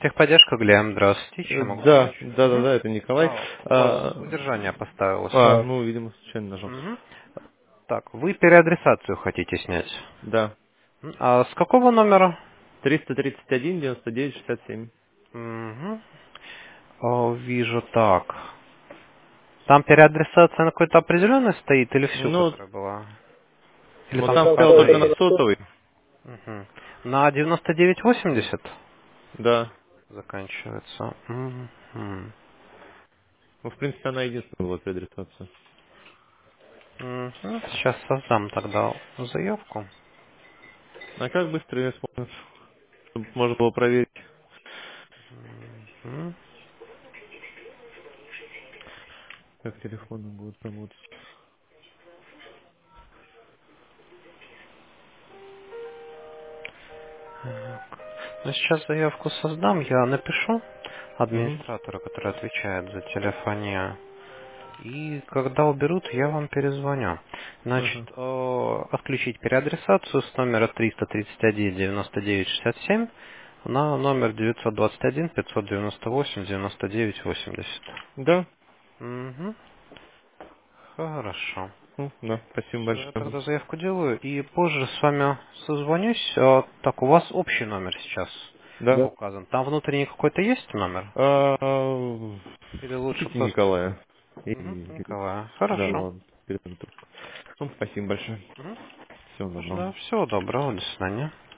Техподдержка, Глеб, здравствуйте, чем могу Да, помочь? да, да, Мгм. да, это Николай. У вас удержание поставилось. Ну, видимо, случайно нажал. Мгм. Так, вы переадресацию хотите снять? Да. А с какого номера? 331 99 67. Мгм. Вижу так. Там переадресация на какой-то определенный стоит или всю, Ну, которая была? Или ну там там по стоял только одной на есть? сотовый. Мгм. На 9980 Да. заканчивается. Мгм. Ну, в принципе, она единственная была переадресация. Мгм. Сейчас создам тогда заявку. А как быстро ее исполнить? Чтобы можно было проверить. Мгм. Как телефоны будут работать. Ну, сейчас заявку создам, я напишу Угу. администратору, который отвечает за телефонию. И когда уберут, я вам перезвоню. Значит, Ага. отключить переадресацию с номера 331 99 67 на номер 921 598 99 80. Да? Угу. Хорошо. Ну, да, спасибо Все, я большое. тогда заявку делаю и позже с вами созвонюсь. Так, у вас общий номер сейчас Да. указан. Там внутренний какой-то есть номер? Или лучше Купите просто... Николая. Угу, И, Николая. да, Хорошо. ладно, передам трубку. Ну, спасибо большое. Мгм. Всего доброго. Да, всего доброго, до свидания.